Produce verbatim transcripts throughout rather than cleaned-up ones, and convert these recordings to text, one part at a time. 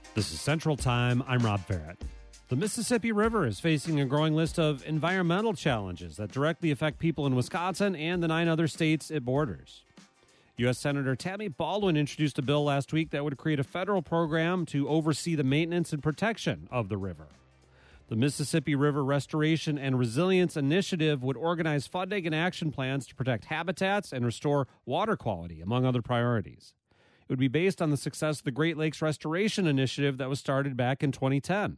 This is Central Time. I'm Rob Farrett. The Mississippi River is facing a growing list of environmental challenges that directly affect people in Wisconsin and the nine other states it borders. U S. Senator Tammy Baldwin introduced a bill last week that would create a federal program to oversee the maintenance and protection of the river. The Mississippi River Restoration and Resilience Initiative would organize funding and action plans to protect habitats and restore water quality, among other priorities. It would be based on the success of the Great Lakes Restoration Initiative that was started back in twenty ten.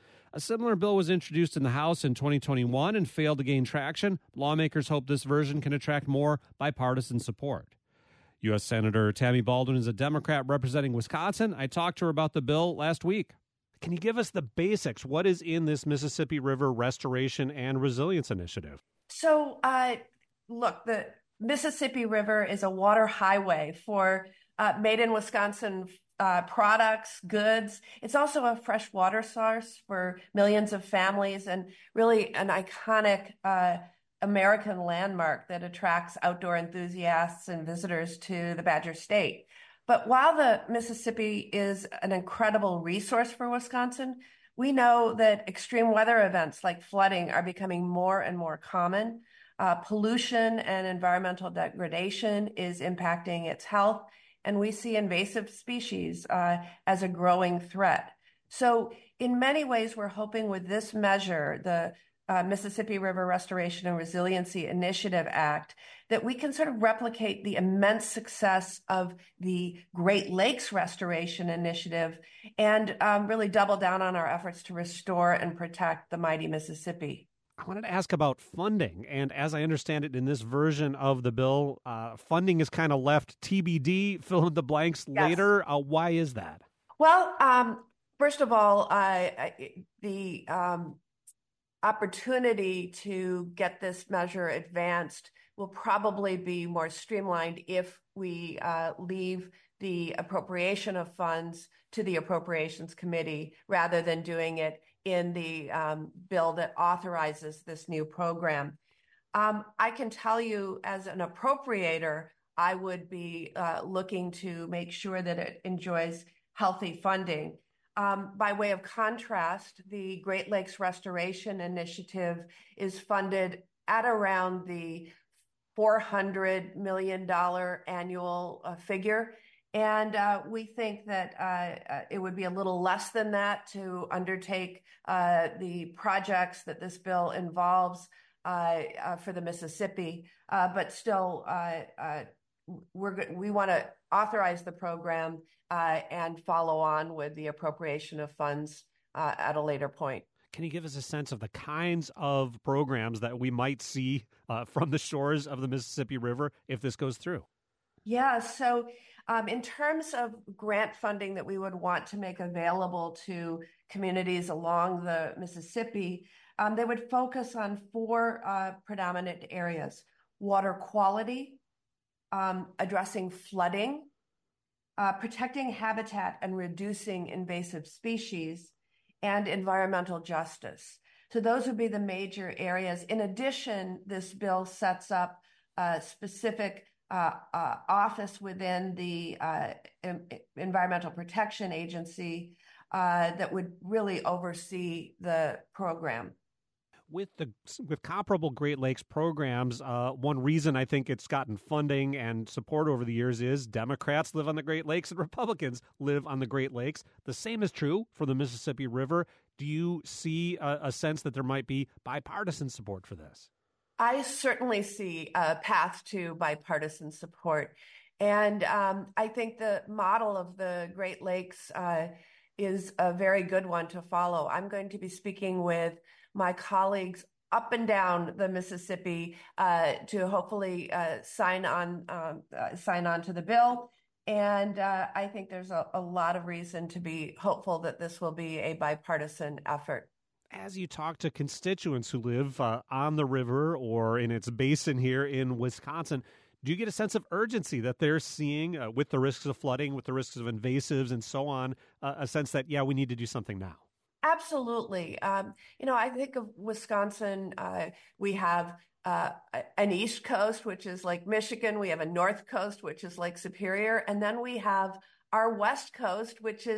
A similar bill was introduced in the House in twenty twenty-one and failed to gain traction. Lawmakers hope this version can attract more bipartisan support. U S. Senator Tammy Baldwin is a Democrat representing Wisconsin. I talked to her about the bill last week. Can you give us the basics? What is in this Mississippi River Restoration and Resilience Initiative? So, uh, look, the Mississippi River is a water highway for uh, made in Wisconsin uh, products, goods. It's also a fresh water source for millions of families and really an iconic uh, American landmark that attracts outdoor enthusiasts and visitors to the Badger State. But while the Mississippi is an incredible resource for Wisconsin, we know that extreme weather events like flooding are becoming more and more common. Uh, pollution and environmental degradation is impacting its health, and we see invasive species uh, as a growing threat. So in many ways, we're hoping with this measure, the uh, Mississippi River Restoration and Resiliency Initiative Act, that we can sort of replicate the immense success of the Great Lakes Restoration Initiative and um, really double down on our efforts to restore and protect the mighty Mississippi. I wanted to ask about funding, and as I understand it in this version of the bill, uh, funding is kind of left T B D, fill in the blanks Yes. later. Uh, why is that? Well, um, first of all, uh, the um, opportunity to get this measure advanced will probably be more streamlined if we uh, leave the appropriation of funds to the Appropriations Committee rather than doing it in the um, bill that authorizes this new program. Um, I can tell you as an appropriator, I would be uh, looking to make sure that it enjoys healthy funding. Um, by way of contrast, the Great Lakes Restoration Initiative is funded at around the four hundred million dollars annual uh, figure. And uh, we think that uh, uh, it would be a little less than that to undertake uh, the projects that this bill involves uh, uh, for the Mississippi. Uh, but still, uh, uh, we're, we want to authorize the program uh, and follow on with the appropriation of funds uh, at a later point. Can you give us a sense of the kinds of programs that we might see uh, from the shores of the Mississippi River if this goes through? Yeah, so um, in terms of grant funding that we would want to make available to communities along the Mississippi, um, they would focus on four uh, predominant areas: water quality, um, addressing flooding, uh, protecting habitat and reducing invasive species, and environmental justice. So those would be the major areas. In addition, this bill sets up a specific uh, uh, office within the uh, Environmental Protection Agency uh, that would really oversee the program. With the with comparable Great Lakes programs, uh, one reason I think it's gotten funding and support over the years is Democrats live on the Great Lakes and Republicans live on the Great Lakes. The same is true for the Mississippi River. Do you see a, a sense that there might be bipartisan support for this? I certainly see a path to bipartisan support. And um, I think the model of the Great Lakes uh, is a very good one to follow. I'm going to be speaking with my colleagues up and down the Mississippi uh, to hopefully uh, sign on um, uh, sign on to the bill. And uh, I think there's a, a lot of reason to be hopeful that this will be a bipartisan effort. As you talk to constituents who live uh, on the river or in its basin here in Wisconsin, do you get a sense of urgency that they're seeing uh, with the risks of flooding, with the risks of invasives and so on, uh, a sense that, yeah, we need to do something now? Absolutely. Um, you know, I think of Wisconsin, uh, we have uh, an East Coast, which is Lake Michigan. We have a North Coast, which is Lake Superior. And then we have our West Coast, which is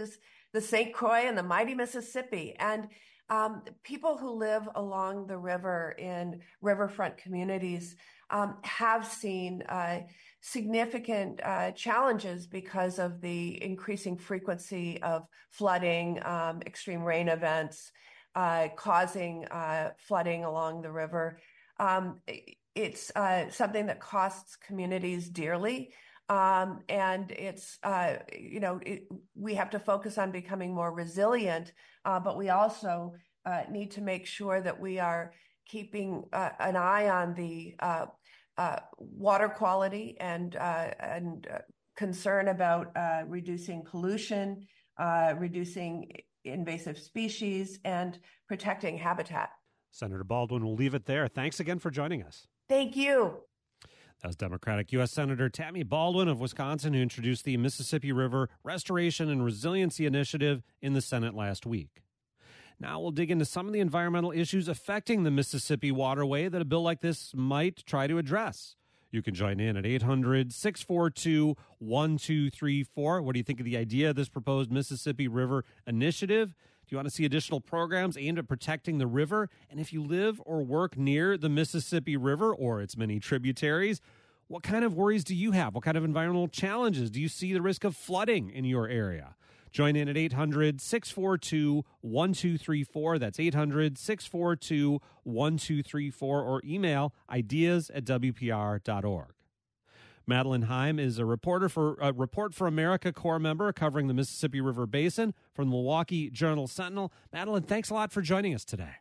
the Saint Croix and the mighty Mississippi. And um, people who live along the river in riverfront communities um, have seen uh, significant uh, challenges because of the increasing frequency of flooding, um, extreme rain events, uh, causing uh, flooding along the river. Um, it's uh, something that costs communities dearly. Um, and it's, uh, you know, it, we have to focus on becoming more resilient, uh, but we also uh, need to make sure that we are keeping uh, an eye on the uh, uh, water quality and, uh, and uh, concern about uh, reducing pollution, uh, reducing invasive species, and protecting habitat. Senator Baldwin, we'll leave it there. Thanks again for joining us. Thank you. That was Democratic U S Senator Tammy Baldwin of Wisconsin, who introduced the Mississippi River Restoration and Resiliency Initiative in the Senate last week. Now we'll dig into some of the environmental issues affecting the Mississippi waterway that a bill like this might try to address. You can join in at eight hundred, six four two, one two three four. What do you think of the idea of this proposed Mississippi River Initiative? Do you want to see additional programs aimed at protecting the river? And if you live or work near the Mississippi River or its many tributaries, what kind of worries do you have? What kind of environmental challenges do you see the risk of flooding in your area? Join in at eight hundred, six four two, one two three four. That's eight hundred, six four two, one two three four, or email ideas at w p r dot org. Madeline Heim is a reporter for a Report for America Corps member covering the Mississippi River Basin from the Milwaukee Journal Sentinel. Madeline, thanks a lot for joining us today.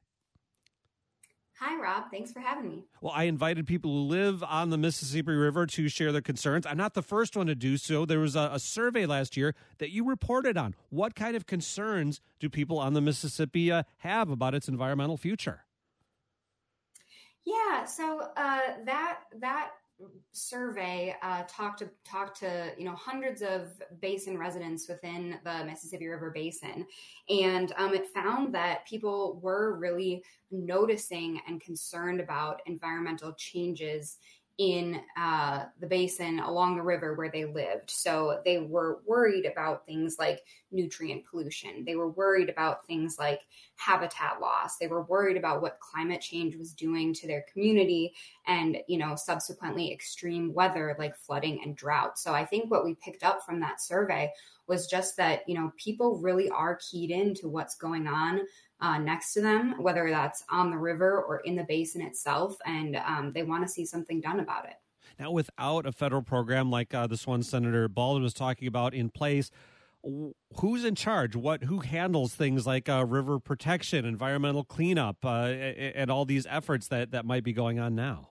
Hi, Rob. Thanks for having me. Well, I invited people who live on the Mississippi River to share their concerns. I'm not the first one to do so. There was a, a survey last year that you reported on. What kind of concerns do people on the Mississippi uh, have about its environmental future? Yeah, so uh, that that survey uh, talked to talked to you know hundreds of basin residents within the Mississippi River Basin, and um, it found that people were really noticing and concerned about environmental changes in uh, the basin along the river where they lived. So they were worried about things like nutrient pollution. They were worried about things like habitat loss. They were worried about what climate change was doing to their community and, you know, subsequently extreme weather like flooding and drought. So I think what we picked up from that survey was just that, you know, people really are keyed into what's going on Uh, next to them, whether that's on the river or in the basin itself, and um, they want to see something done about it. Now, without a federal program like uh, this one Senator Baldwin was talking about in place, who's in charge? What who handles things like uh, river protection, environmental cleanup, uh, and all these efforts that, that might be going on now?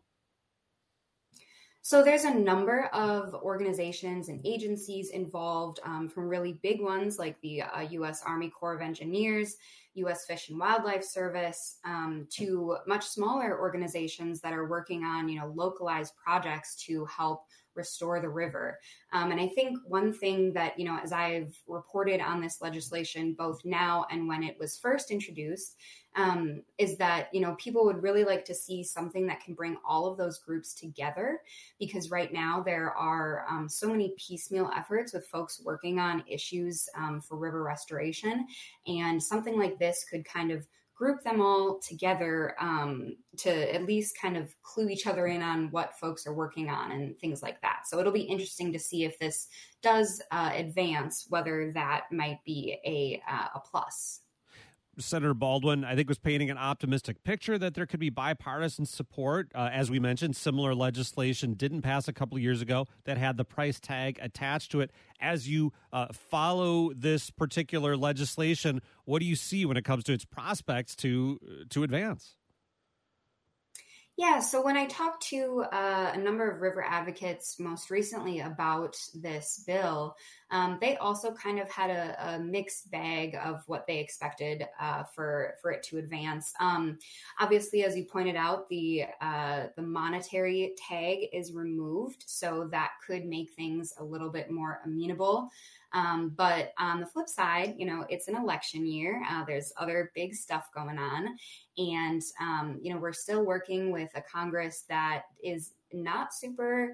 So there's a number of organizations and agencies involved, um, from really big ones like the uh, U S Army Corps of Engineers, U S Fish and Wildlife Service, um, to much smaller organizations that are working on, you know, localized projects to help restore the river. Um, and I think one thing that, you know, as I've reported on this legislation, both now and when it was first introduced, um, is that, you know, people would really like to see something that can bring all of those groups together, because right now there are um, so many piecemeal efforts with folks working on issues um, for river restoration. And something like this could kind of group them all together um, to at least kind of clue each other in on what folks are working on and things like that. So it'll be interesting to see if this does uh, advance, whether that might be a, uh, a plus. Senator Baldwin, I think, was painting an optimistic picture that there could be bipartisan support. Uh, as we mentioned, similar legislation didn't pass a couple of years ago that had the price tag attached to it. As you uh, follow this particular legislation, what do you see when it comes to its prospects to to advance? Yeah, so when I talked to uh, a number of river advocates most recently about this bill, um, they also kind of had a, a mixed bag of what they expected uh, for for it to advance. Um, obviously, as you pointed out, the uh, the monetary tag is removed, so that could make things a little bit more amenable. Um, but on the flip side, you know, it's an election year. Uh, there's other big stuff going on. And, um, you know, we're still working with a Congress that is not super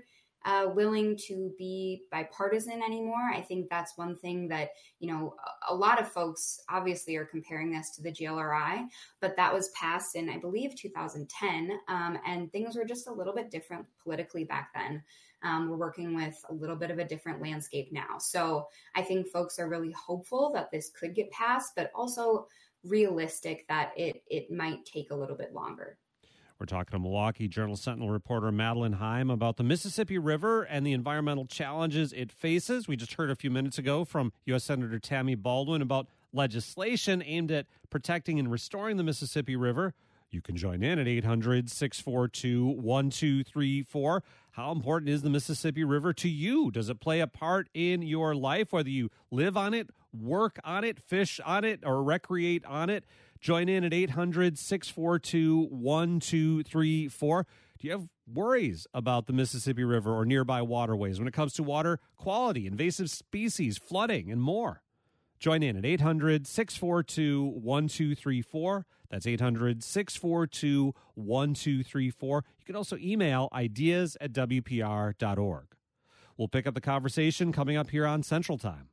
uh, willing to be bipartisan anymore. I think that's one thing that, you know, a, a lot of folks obviously are comparing this to the G L R I, but that was passed in, I believe, two thousand ten, um, and things were just a little bit different politically back then. Um, we're working with a little bit of a different landscape now. So I think folks are really hopeful that this could get passed, but also realistic that it it might take a little bit longer. We're talking to Milwaukee Journal-Sentinel reporter Madeline Heim about the Mississippi River and the environmental challenges it faces. We just heard a few minutes ago from U S Senator Tammy Baldwin about legislation aimed at protecting and restoring the Mississippi River. You can join in at eight hundred, six four two, one two three four. How important is the Mississippi River to you? Does it play a part in your life, whether you live on it, work on it, fish on it, or recreate on it? Join in at eight hundred, six four two, one two three four. Do you have worries about the Mississippi River or nearby waterways when it comes to water quality, invasive species, flooding, and more? Join in at eight hundred, six four two, one two three four. That's eight hundred, six four two, one two three four. You can also email ideas at w p r dot org. We'll pick up the conversation coming up here on Central Time.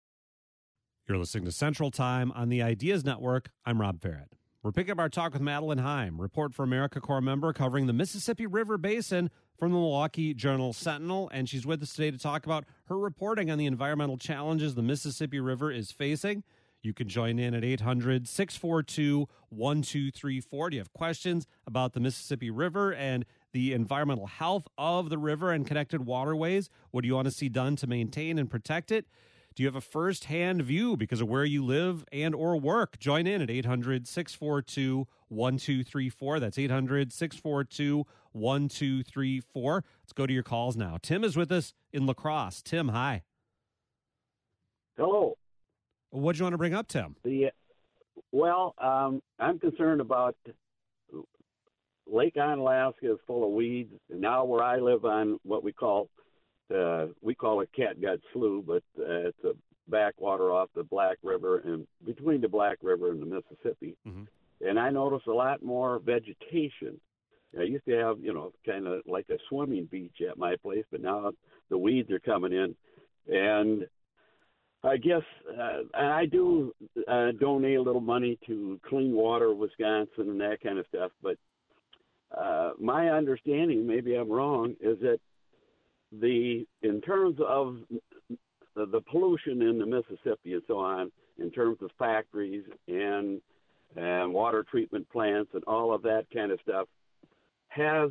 You're listening to Central Time on the Ideas Network. I'm Rob Farrett. We're picking up our talk with Madeline Heim, Report for America Corps member covering the Mississippi River Basin from the Milwaukee Journal-Sentinel, and she's with us today to talk about her reporting on the environmental challenges the Mississippi River is facing. You can join in at eight hundred, six four two, one two three four. Do you have questions about the Mississippi River and the environmental health of the river and connected waterways? What do you want to see done to maintain and protect it? Do you have a first-hand view because of where you live and or work? Join in at eight hundred, six four two, one two three four. That's eight hundred, six four two, one two three four. Let's go to your calls now. Tim is with us in La Crosse. Tim, hi. Hello. What do you want to bring up, Tim? The Well, um, I'm concerned about Lake Onalaska is full of weeds. And now where I live on what we call Uh, we call it Catgut Slough, but uh, it's a backwater off the Black River and between the Black River and the Mississippi. Mm-hmm. And I notice a lot more vegetation. I used to have, you know, kind of like a swimming beach at my place, but now the weeds are coming in. And I guess uh, I do uh, donate a little money to Clean Water Wisconsin and that kind of stuff. But uh, my understanding, maybe I'm wrong, is that The in terms of the, the pollution in the Mississippi and so on, in terms of factories and and water treatment plants and all of that kind of stuff, has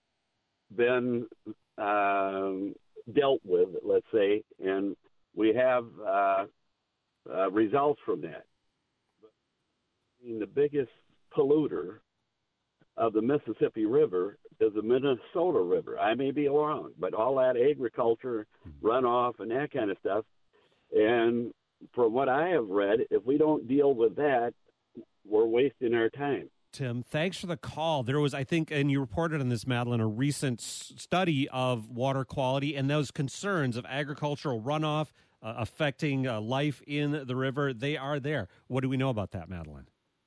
been um, dealt with, let's say, and we have uh, uh, results from that. But the biggest polluter of the Mississippi River is the Minnesota River. I may be wrong, but all that agriculture runoff and that kind of stuff. And from what I have read, if we don't deal with that, we're wasting our time. Tim, thanks for the call. There was, I think, and you reported on this, Madeline, a recent s- study of water quality and those concerns of agricultural runoff uh, affecting uh, life in the river. They are there. What do we know about that, Madeline?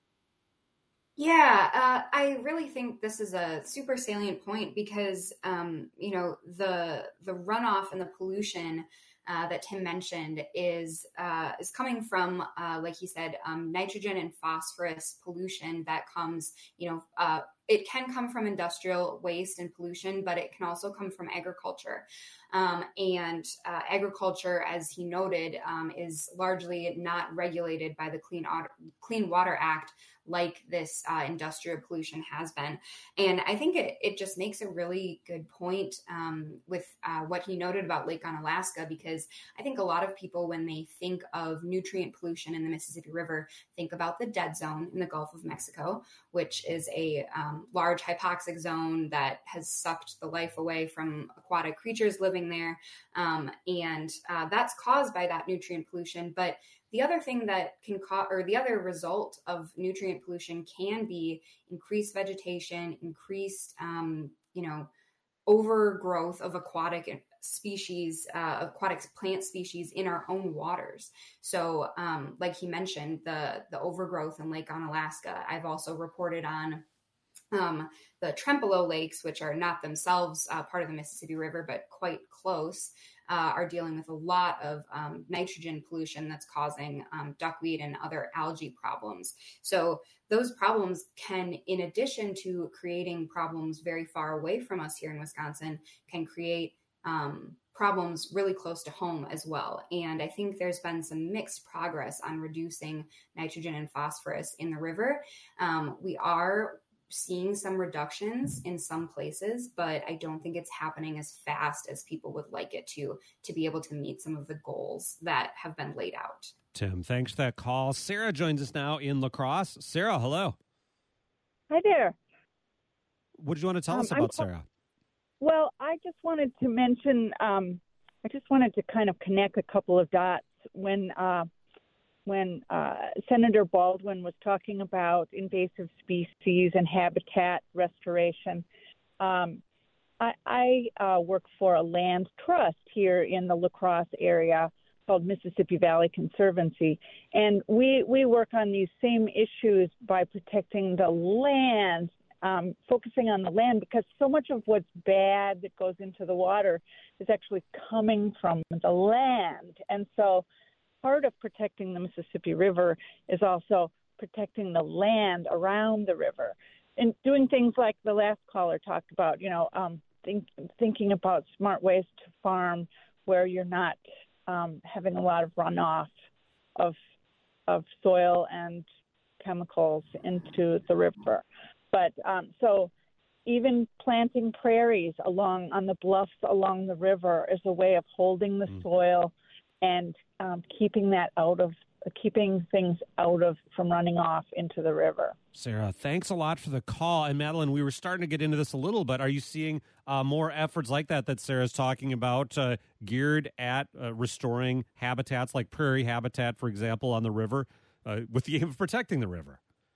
Yeah, uh, I really think this is a super salient point because, um, you know, the the runoff and the pollution uh, that Tim mentioned is uh, is coming from, uh, like he said, um, nitrogen and phosphorus pollution that comes, you know, uh, it can come from industrial waste and pollution, but it can also come from agriculture. Um, and uh, agriculture, as he noted, um, is largely not regulated by the Clean, Clean Water Act like this uh, industrial pollution has been. And I think it, it just makes a really good point um, with uh, what he noted about Lake Onalaska, because I think a lot of people, when they think of nutrient pollution in the Mississippi River, think about the dead zone in the Gulf of Mexico, which is a um, large hypoxic zone that has sucked the life away from aquatic creatures living there. Um, and uh, that's caused by that nutrient pollution. But the other thing that can cause, or the other result of nutrient pollution can be increased vegetation, increased, um, you know, overgrowth of aquatic species, uh, aquatic plant species in our own waters. So, um, like he mentioned, the the overgrowth in Lake Onalaska. I've also reported on Um, the Trempealeau Lakes, which are not themselves uh, part of the Mississippi River, but quite close, uh, are dealing with a lot of um, nitrogen pollution that's causing um, duckweed and other algae problems. So those problems can, in addition to creating problems very far away from us here in Wisconsin, can create um, problems really close to home as well. And I think there's been some mixed progress on reducing nitrogen and phosphorus in the river. Um, we are seeing some reductions in some places, but I don't think it's happening as fast as people would like it to, to be able to meet some of the goals that have been laid out. Tim, thanks for that call. Sarah joins us now in La Crosse. Sarah, hello. Hi there. What did you want to tell um, us about, I'm, Sarah? Well, I just wanted to mention, um, I just wanted to kind of connect a couple of dots. When uh, when uh, Senator Baldwin was talking about invasive species and habitat restoration, um, I, I uh, work for a land trust here in the La Crosse area called Mississippi Valley Conservancy, and we we work on these same issues by protecting the land, um, focusing on the land, because so much of what's bad that goes into the water is actually coming from the land. And so part of protecting the Mississippi River is also protecting the land around the river and doing things like the last caller talked about, you know, um, think, thinking about smart ways to farm where you're not um, having a lot of runoff of of soil and chemicals into the river. But um, so even planting prairies along on the bluffs along the river is a way of holding the mm. soil and um, keeping that out of keeping things out of from running off into the river. Sarah, thanks a lot for the call. And Madeline, we were starting to get into this a little, but are you seeing uh, more efforts like that that Sarah's talking about, uh, geared at uh, restoring habitats like prairie habitat, for example, on the river, uh, with the aim of protecting the river?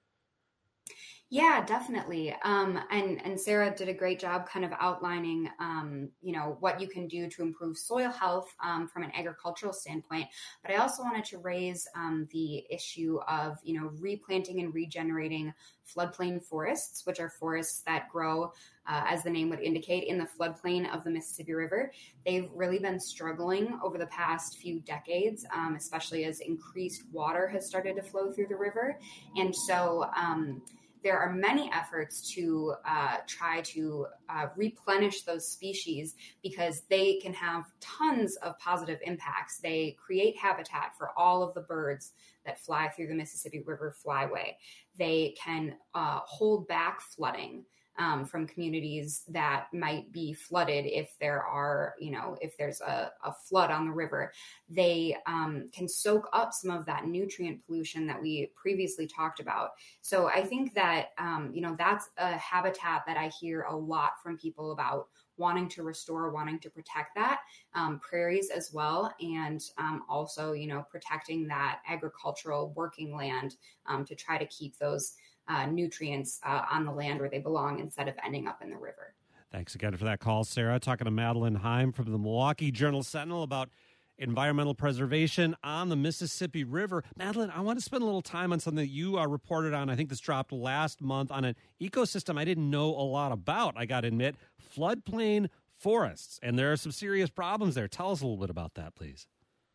Yeah, definitely. Um, and, and Sarah did a great job kind of outlining, um, you know, what you can do to improve soil health um, from an agricultural standpoint. But I also wanted to raise um, the issue of, you know, replanting and regenerating floodplain forests, which are forests that grow, uh, as the name would indicate, in the floodplain of the Mississippi River. They've really been struggling over the past few decades, um, especially as increased water has started to flow through the river. And so, um, there are many efforts to uh, try to uh, replenish those species because they can have tons of positive impacts. They create habitat for all of the birds that fly through the Mississippi River flyway. They can uh, hold back flooding Um, from communities that might be flooded if there are, you know, if there's a, a flood on the river. They um, can soak up some of that nutrient pollution that we previously talked about. So I think that, um, you know, that's a habitat that I hear a lot from people about wanting to restore, wanting to protect that, um, prairies as well, and um, also, you know, protecting that agricultural working land um, to try to keep those Uh, nutrients uh, on the land where they belong instead of ending up in the river. Thanks again for that call, Sarah. Talking to Madeline Heim from the Milwaukee Journal-Sentinel about environmental preservation on the Mississippi River. Madeline, I want to spend a little time on something that you uh, reported on. I think this dropped last month on an ecosystem I didn't know a lot about, I got to admit, floodplain forests. And there are some serious problems there. Tell us a little bit about that, please.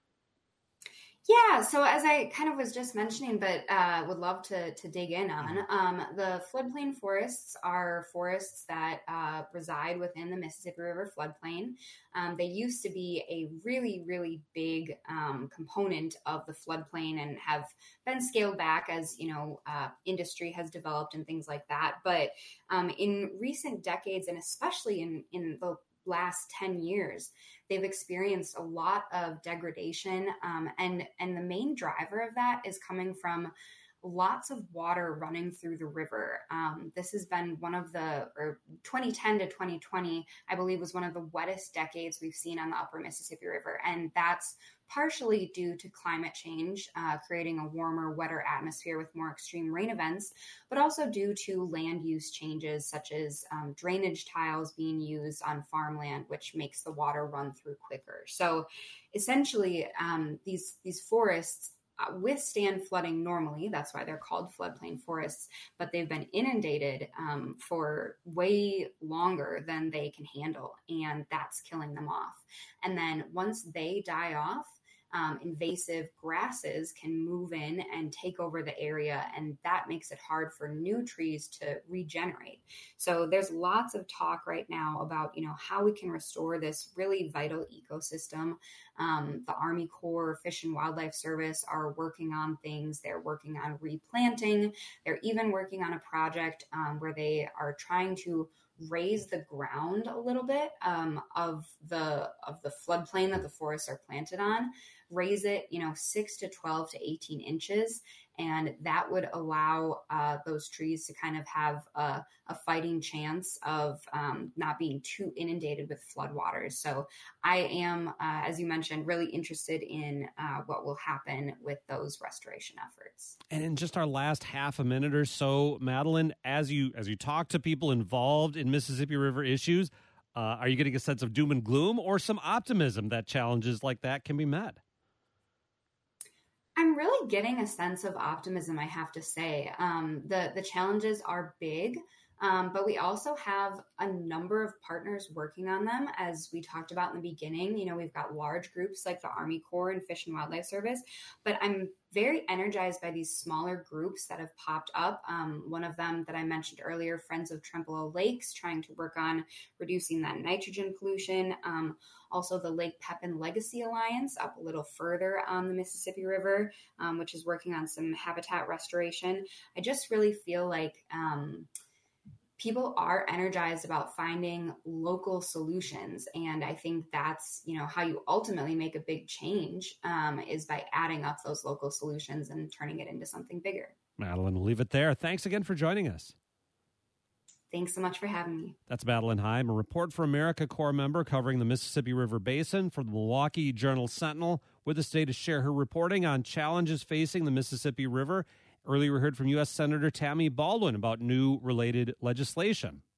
Yeah, so as I kind of was just mentioning, but uh, would love to to dig in on, um, the floodplain forests are forests that uh, reside within the Mississippi River floodplain. Um, they used to be a really, really big um, component of the floodplain and have been scaled back as, you know, uh, industry has developed and things like that. But um, in recent decades, and especially in, in the last ten years, they've experienced a lot of degradation. Um, and, and the main driver of that is coming from lots of water running through the river. Um, this has been one of the, or twenty ten to twenty twenty, I believe, was one of the wettest decades we've seen on the upper Mississippi River. And that's partially due to climate change, uh, creating a warmer, wetter atmosphere with more extreme rain events, but also due to land use changes such as um, drainage tiles being used on farmland, which makes the water run through quicker. So essentially, um, these, these forests withstand flooding normally. That's why they're called floodplain forests, but they've been inundated um, for way longer than they can handle, and that's killing them off. And then once they die off, Um, invasive grasses can move in and take over the area, and that makes it hard for new trees to regenerate. So there's lots of talk right now about, you know, how we can restore this really vital ecosystem. Um, the Army Corps, Fish and Wildlife Service are working on things. They're working on replanting. They're even working on a project um, where they are trying to raise the ground a little bit um, of the of the floodplain that the forests are planted on, raise it, you know, six to twelve to eighteen inches. And that would allow uh, those trees to kind of have a, a fighting chance of um, not being too inundated with floodwaters. So I am, uh, as you mentioned, really interested in uh, what will happen with those restoration efforts. And in just our last half a minute or so, Madeline, as you as you talk to people involved in Mississippi River issues, uh, are you getting a sense of doom and gloom or some optimism that challenges like that can be met? I'm really getting a sense of optimism, I have to say. Um, the, the challenges are big, um, but we also have a number of partners working on them. As we talked about in the beginning, you know, we've got large groups like the Army Corps and Fish and Wildlife Service, but I'm very energized by these smaller groups that have popped up. Um, one of them that I mentioned earlier, Friends of Trempealeau Lakes, trying to work on reducing that nitrogen pollution. Um, also the Lake Pepin Legacy Alliance up a little further on the Mississippi River, um, which is working on some habitat restoration. I just really feel like um, people are energized about finding local solutions. And I think that's, you know, how you ultimately make a big change um, is by adding up those local solutions and turning it into something bigger. Madeline, we'll leave it there. Thanks again for joining us. Thanks so much for having me. That's Madeline Heim, a Report for America Corps member covering the Mississippi River Basin for the Milwaukee Journal-Sentinel, with us today to share her reporting on challenges facing the Mississippi River. Earlier, we heard from U S Senator Tammy Baldwin about new related legislation.